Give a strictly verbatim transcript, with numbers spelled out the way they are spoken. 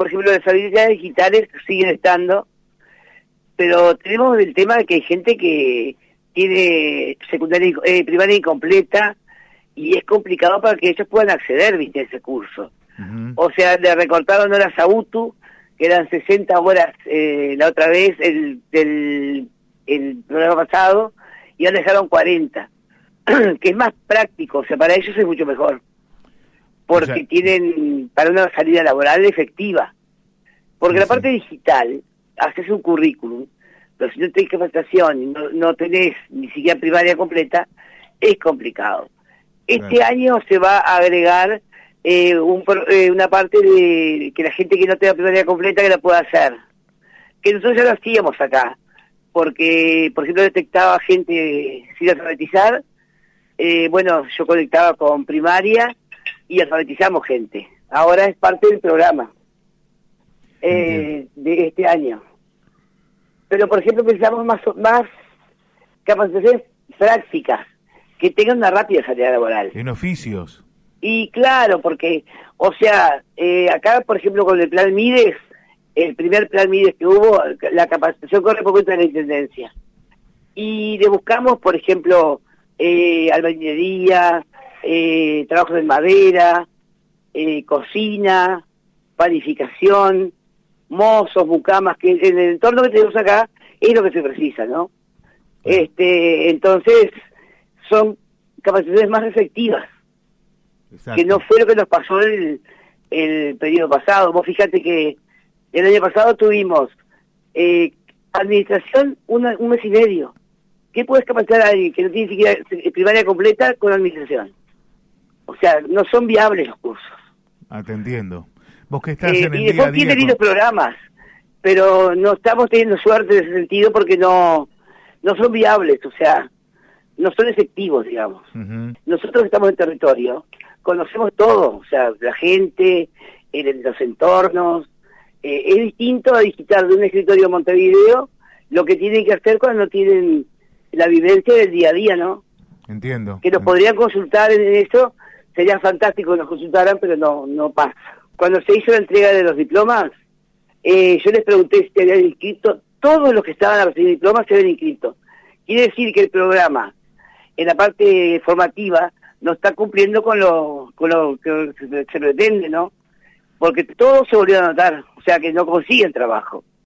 por ejemplo, las habilidades digitales siguen estando, pero tenemos el tema de que hay gente que tiene secundaria, eh, primaria incompleta, y es complicado para que ellos puedan acceder, viste, a ese curso. Uh-huh. O sea, le recortaron horas a U T U, que eran sesenta horas eh, la otra vez, el, el, el programa pasado, y ahora dejaron cuarenta, que es más práctico, o sea, para ellos es mucho mejor, porque o sea, tienen para una salida laboral efectiva. Porque sí, la parte digital, haces un currículum, pero si no tenés capacitación y no, no tenés ni siquiera primaria completa, es complicado. Este claro. año se va a agregar eh, un, eh, una parte de que la gente que no tenga primaria completa que la pueda hacer. Que nosotros ya lo hacíamos acá, porque, por ejemplo, detectaba gente sin alfabetizar. Eh, bueno, yo conectaba con primaria y alfabetizamos gente. Ahora es parte del programa eh, de este año. Pero, por ejemplo, pensamos más, más capacitaciones prácticas, que tengan una rápida salida laboral. En oficios. Y claro, porque, o sea, eh, acá, por ejemplo, con el plan Mides, el primer plan Mides que hubo, la capacitación corre por cuenta de la Intendencia. Y le buscamos, por ejemplo, eh, albañilería, eh, trabajos en madera, eh, cocina, panificación, mozos, mucamas, que en el entorno que tenemos acá es lo que se precisa, ¿no? Bueno. Este, entonces, son capacitaciones más efectivas. Exacto. Que no fue lo que nos pasó el, el periodo pasado. Vos fíjate que el año pasado tuvimos eh, administración una, un mes y medio. ¿Qué puedes capacitar a alguien que no tiene siquiera primaria completa con administración? O sea, no son viables los cursos. Ah, te entiendo. Vos que estás eh, en el y después tiene lindos con... programas, pero no estamos teniendo suerte en ese sentido porque no, no son viables, o sea, no son efectivos, digamos. Uh-huh. Nosotros estamos en territorio, conocemos todo, o sea, la gente, el, los entornos. Eh, es distinto a digitar de un escritorio a Montevideo lo que tienen que hacer cuando tienen la vivencia del día a día, ¿no? Entiendo. Que nos podrían consultar en eso, sería fantástico que nos consultaran, pero no, no pasa. Cuando se hizo la entrega de los diplomas, eh, yo les pregunté si se habían inscrito, todos los que estaban a recibir diplomas se habían inscrito. Quiere decir que el programa, en la parte formativa, no está cumpliendo con lo, con lo que se pretende, ¿no? Porque todos se volvieron a anotar, o sea que no consiguen trabajo.